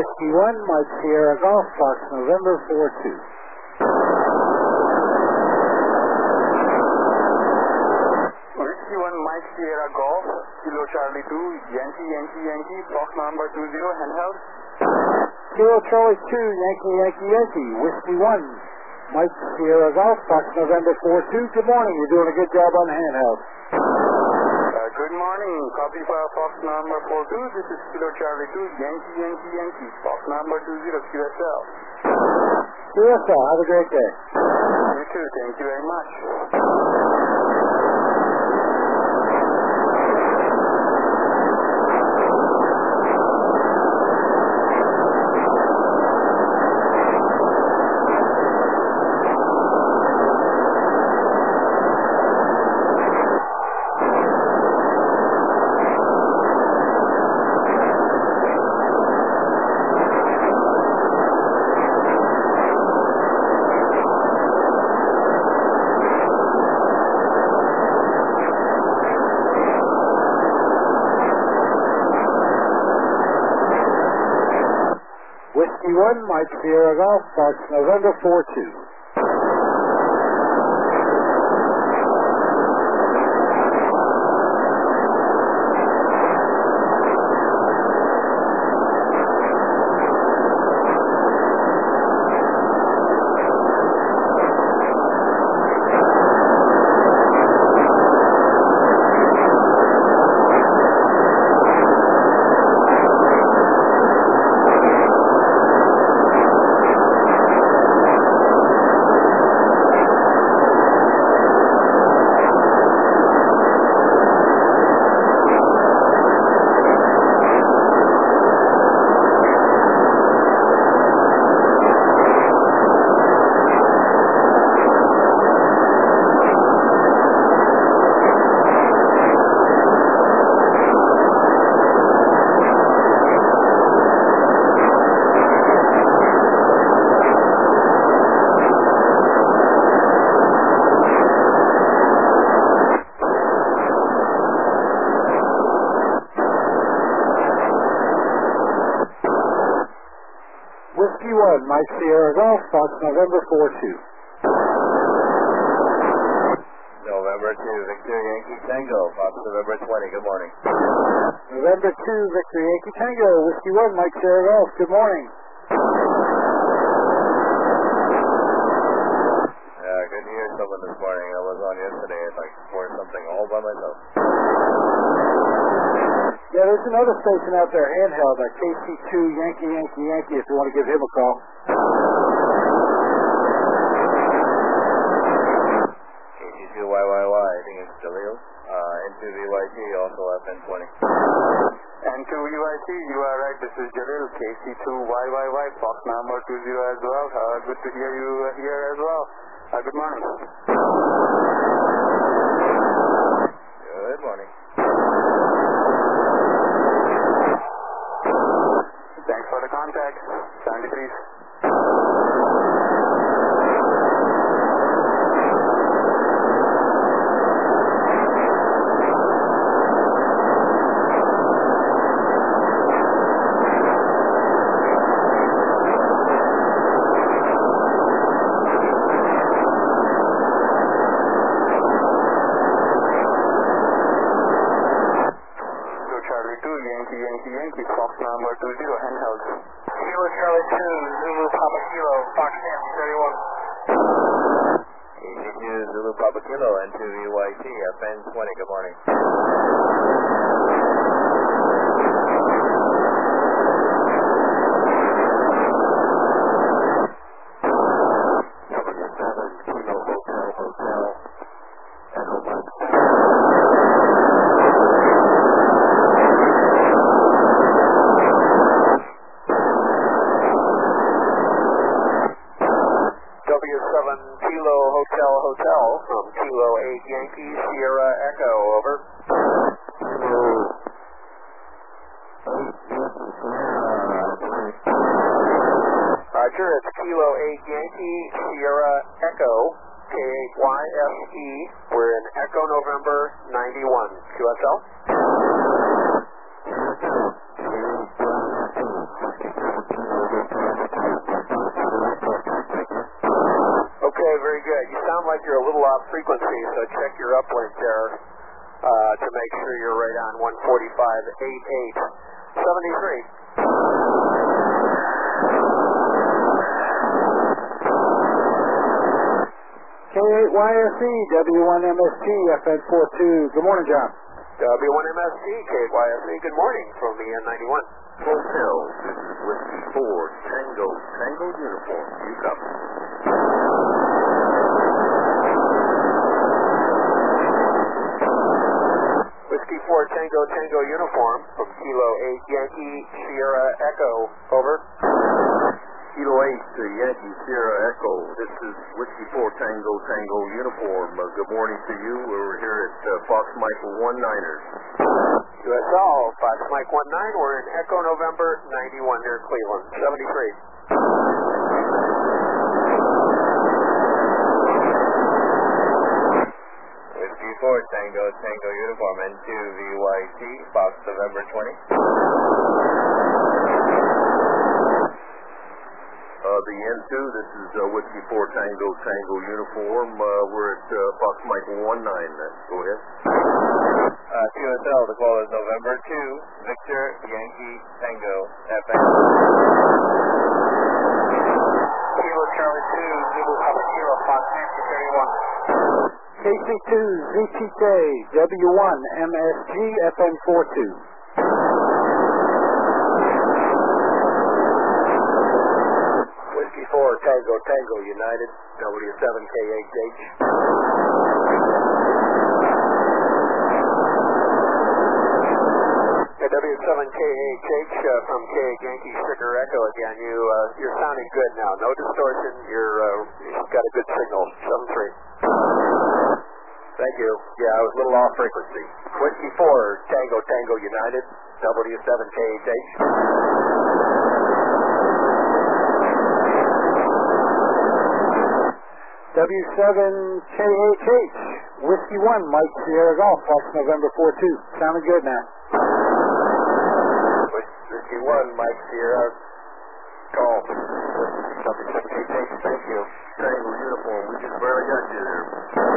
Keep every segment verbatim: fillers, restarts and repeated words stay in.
Whiskey one, Mike Sierra Golf, Fox November four two. Whiskey one, Mike Sierra Golf, Kilo Charlie two, Yankee, Yankee, Yankee, Fox number two zero, handheld. Kilo Charlie two, Yankee, Yankee, Yankee, Whiskey one, Mike Sierra Golf, Fox November four two. Good morning, you're doing a good job on the handheld. Uh, good morning, copy for Fox number four two, this is Kilo Charlie two, Yankee, Yankee, Yankee, Fox number two zero, Q S L. Q S L, have a great day. You too, thank you very much. Whiskey one, Mike Sierra Golf, Fox November four two. Whiskey one, Mike Sierra Golf, Fox November four two. November two, Victor Yankee Tango, Fox November twenty, good morning. November two, Victor Yankee Tango, Whiskey one, Mike Sierra Golf, good morning. Yeah, good to hear someone this morning. I was on yesterday at like four something all by myself. Yeah, there's another station out there, handheld, at K C two, Yankee, Yankee, Yankee, if you want to give him a call. K C two Y Y Y, I think it's Jalil. Uh, N two V Y T, also F N twenty. N two V Y T, you are right, this is Jalil, K C two Y Y Y, Fox number two zero as well. Uh, good to hear you uh, here as well. Uh, good morning. Good morning. Thanks for the contact. seventy-three. Charlie two, Yankee, Yankee, Yankee, Fox number two zero, handheld. Kilo Charlie two, Zulu Papa Kilo, Fox Yankee thirty-one. K C two Zulu Papa Kilo, N two V Y T, F N twenty, good morning. W seven, Kilo Hotel, Hotel, Echo Mike. W seven, Kilo Hotel, Hotel, from Kilo eight, Yankee, Sierra Echo, over. Roger, it's Kilo eight, Yankee, Sierra Echo, K eight Y S E. We're in Echo November ninety-one. Q S L? good. You sound like you're a little off frequency, so check your uplink there uh, to make sure you're right on one forty-five eighty-eight seventy-three. K eight Y S E, W one M S T, F N forty-two. Good morning, John. W one M S T, K eight Y S E, good morning from the N ninety-one. Hotel, this is Whiskey four, Tango, Tango uniform. You copy. Whiskey four, Tango, Tango uniform from Kilo eight, Yankee, Sierra, Echo, over. Kilo eight to Yankee, Sierra, Echo. This is Whiskey four, Tango, Tango uniform. Uh, good morning to you. We're here at uh, Fox Michael one niners. U S L, Fox Mike one nine, we're in Echo November ninety-one near Cleveland, seventy-three. Whiskey four, Tango, Tango uniform, N two V Y T, Fox November twenty. Uh, the N two, this is uh, Whiskey four, Tango, Tango uniform. Uh, we're at uh, Fox Michael one nine. Go ahead. Uh, Q S L, the call is November two, Victor, Yankee, Tango, F N. Kilo Charlie two, Zulu Papa Kilo, Fox Nancy thirty-one. K C two, Z T K, W one M S G, F N forty-two. Whiskey four, Tango, Tango United, W seven K H H. W seven K H H uh, from K Yankee Sugar Echo again. You, uh, you're sounding good now. No distortion. You're, uh, you've got a good signal. seven three. Thank you. Yeah, I was a little off frequency. Whiskey four, Tango, Tango United, W seven K H H. W seven K H H, Whiskey one, Mike Sierra Golf, Fox November forty-two. Sounding good now. Whiskey one, Mike Sierra Golf. W seven K H H, thank you. Tango uniform, we just barely got you there.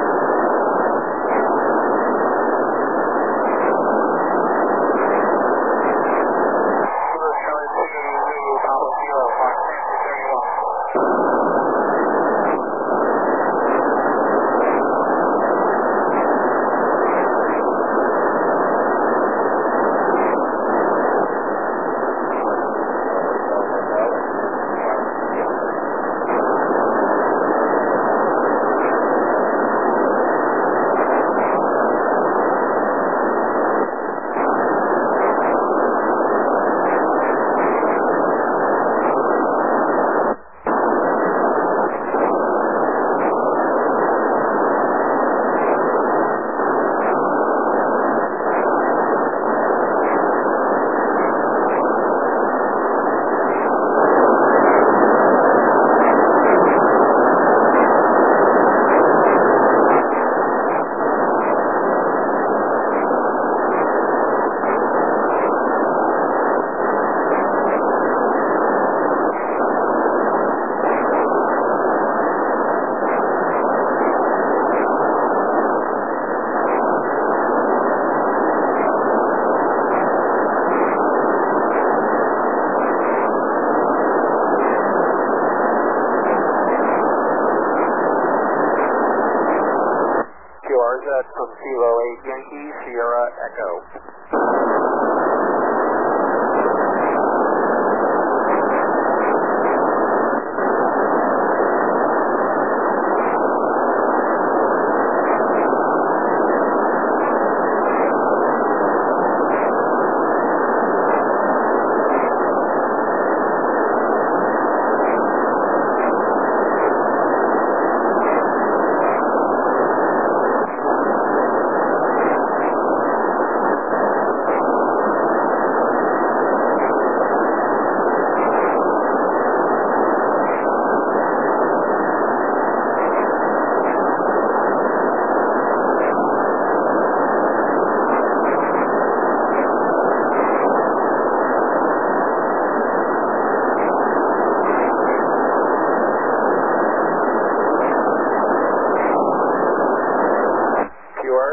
From Kilo eight Yankee, Sierra Echo.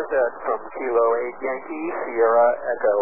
Z from Kilo eight Yankee Sierra Echo.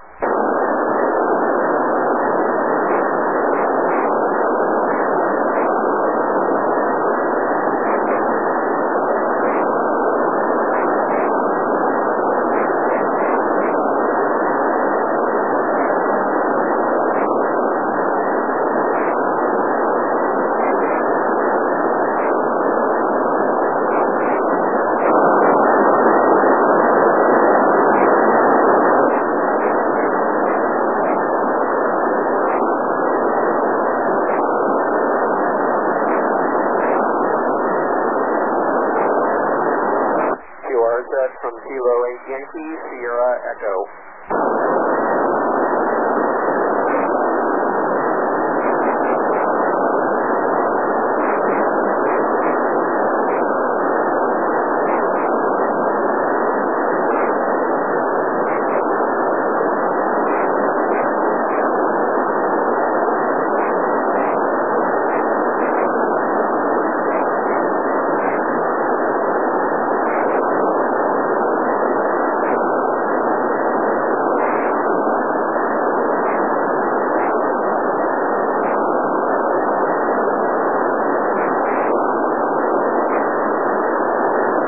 From Kilo eight Yankee Sierra Echo.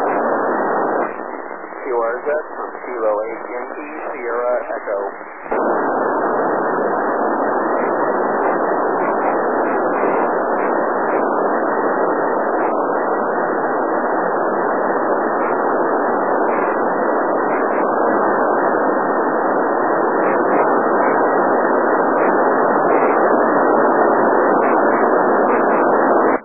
Q R Z from Kilo eight Yankee Sierra Echo.